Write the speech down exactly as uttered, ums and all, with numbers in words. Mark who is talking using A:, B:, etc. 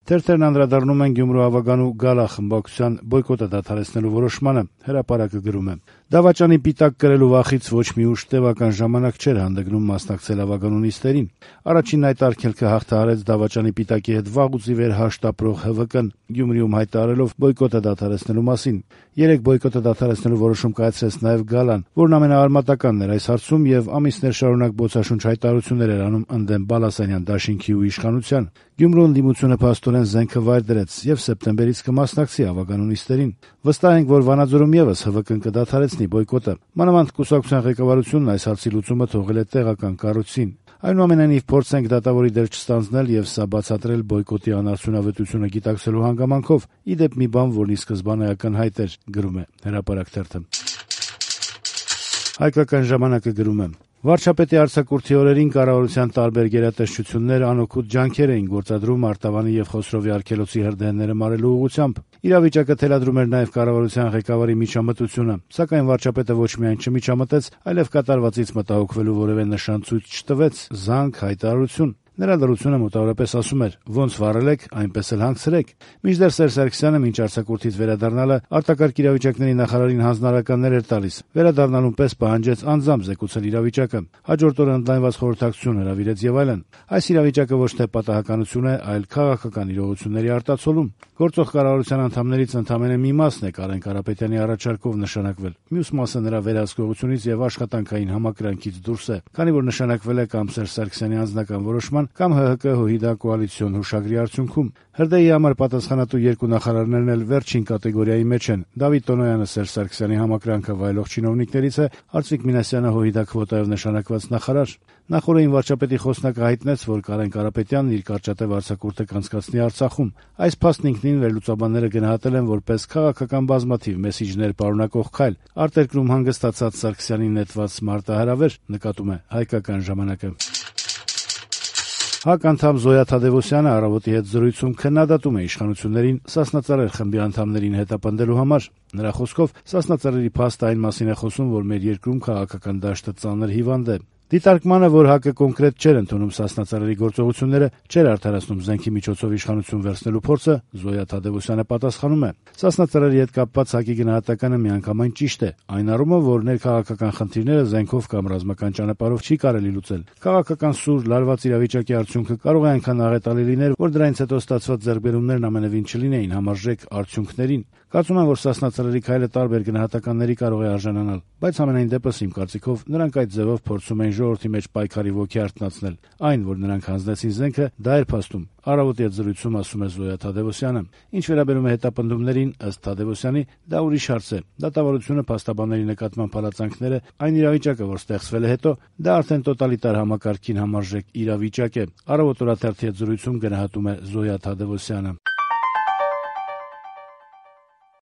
A: Թերթերն անդրադառնում են Գյումրու Ավագանու գալա խմբակցության բոյկոտը դադարեցնելու որոշմանը։ Հրապարակը գրում է. Դավաճանի պիտակ կրելու վախից ոչ մի ուժ տևական ժամանակ չէր հանդգնում մասնակցել Ավագանու նիստերին։ Առաջին այդ արգելքը հաղթահարեց դավաճանի պիտակի հետ վաղուց ի վեր հաշտ ապրող Հ V K-ն Գյումրիում հայտարարելով բոյկոտը դադարեցնելու մասին։ Երեք բոյկոտը դադարեցնելու որոշում կայացրեց նաև գալան, որն ամենաարմատականն էր այս հարցում եւ ամիսներ շարունակ բոցաշունչ հայտարարություններ էր անում ընդդեմ Բալասանյան դաշինքի ու իշխանության։ Գյումրու ընդդիմությունը փաստորեն զենքը վայր դրեց եւ սեպտեմբերից կմասնակցի Ավագանու նիստերին։ Վստահ ենք, որ Վանաձորում եւս Հ V K-ն կդադարեցնի բոյկոտը։ Մանավանդ կուսակցության ղեկավարությունն այս հարցի լուծումը թողել է տեղական կառույցին։ Այնուամենայնիվ փորձենք դատավորի դեր չստանձնել եւ սա բացատրել բոյկոտի անարդյունավետությունը գիտակցելու հանգամանքով։ Ի դեպ մի բան, որն ի սկզբանե ակնհայտ էր, գրում է Հրապարակ թերթը։ Հայկական ժամանակը գրում է. Վարչապետի արձակուրդի օրերին կառավարության տարբեր գերատեսչություններ անօգուտ ջանքեր էին գործադրում Արտավանի եւ Խոսրովի արգելոցի հրդեհները մարելու ուղղությամբ։ Իրավիճակը թելադրում էր նաեւ կառավարության ղեկավարի միջամտությունը, սակայն վարչապետը ոչ միայն չմիջամտեց, այլև կատարվածից մտահոգվելու որևէ նշան ցույց չտվեց, զանգ, հայտարարություն։ Նրա լրությունը մոտավորապես ասում էր. «Ոնց վարել եք, այնպես էլ հանգցրեք»։ Մինչդեռ Սերժ Սարգսյանը մինչ արձակուրդից վերադառնալը արտակարգ իրավիճակների նախարարին հանձնարարականներ էր տալիս։ Վերադառնալուն պես պահանջեց անձամբ զեկուցել իրավիճակը։ Հաջորդ օրը ընդլայնված խորհրդակցություն հրավիրեց եւ այլն։ Այս իրավիճակը ոչ թե պատահականություն է, այլ քաղաքական իրողությունների արտացոլում։ Գործող կառավարության անդամներից ընդամենը մի մասն է Կարեն Կարապետյանի առաջարկով նշանակվել։ Մյուս մասը նրա վերահսկողությունից եւ աշխատանքային համակրանքից դուրս է, քանի որ նշանակվել է կամ Սերժ Սարգսյանի անձնական որոշման կամ Հ Հ K-ՀՅԴ կոալիցիոն հուշագրի արդյունքում։ Հրդեհի համար պատասխանատու երկու նախարարներն էլ վերջին կատեգորիայի մեջ են։ Դավիթ Տոնոյանը Սերժ Սարգսյանի համակրանքը վայելող չինովնիկներից է, Արծվիկ Մինասյանը ՀՅԴ քվոտայով նշանակված նախարար։ Նախորդին վարչապետի խոսնակը հայտնեց, որ Կարեն Կարապետյանն իր կարճատև արձակուրդը կանցկացնի Արցախում։ Այս փաստն ինքնին վերլուծաբանները գնահատել են որպես քաղաքական բազմաթիվ մեսիջներ պարունակող քայլ։ Արտերկրում հանգստացած Սարգսյանին նետված մարտահրավեր, նկատում է Հայկական ժամանակը։ ՀԱԿ անդամ Զոյա Թադևոսյանը «Առավոտ»-ի հետ զրույցում քննադատում է իշխանություններին Սասնա-Ծռեր խմբի անդամներին հետապնդելու համար։ Նրա խոսքով Սասնա-Ծռերի փաստը այն մասին է խոսում, որ մեր երկրում քաղաքական դաշտը ծանր հիվանդ է։ Դիտարկմանը, որ ՀԱԿ-ը կոնկրետ չէր ընդունում Սասնա-Ծռերի գործողությունները, չէր արդարացնում զենքի միջոցով իշխանություն վերցնելու փորձը, Զոյա Թադևոսյանը պատասխանում է. Սասնա-Ծռերի հետ կապված ՀԱԿ-ի գնահատականը միանգամայն ճիշտ է, այն առումով, որ ներքաղաքական խնդիրները զենքով կամ ռազմական ճանապարհով չի կարելի լուծել։ Քաղաքական սուր, լարված իրավիճակի արդյունքը կարող է այնքան աղետալի լինել, որ դրանից հետո ստացված ձեռքբերումներն ամենևին չլինեին համարժեք արդյունքներին։ Կարծում եմ, որ Սասնա-Ծռերի քայլը տարբեր գնահատականների կարող է արժանանալ, բայց ամենայն դեպս իմ կարծիքով նրանք այդ ձևով փորձում են ժողովրդի մեջ պայքարի ոգի արթնացնել։ Այն, որ նրանք հանձնեցին զենքը, դա էր փաստում։ Առավոտի հետ զրույցում ասում է Զոյա Թադևոսյանը։ Ինչ վերաբերում է հետապնդումներին, ըստ Թադևոսյանի, դա ուրիշ հարց է։ Դատավարությունը, փաստաբանների նկատմամբ հալածանքները, այն իրավիճակը, որ ստեղծվել է հետո, դա արդեն տոտալիտար համակարգին համարժեք իրավիճակ է։ Առավոտ օրաթերթի հետ զրույցում գնահատում է Զոյա Թադևոսյանը։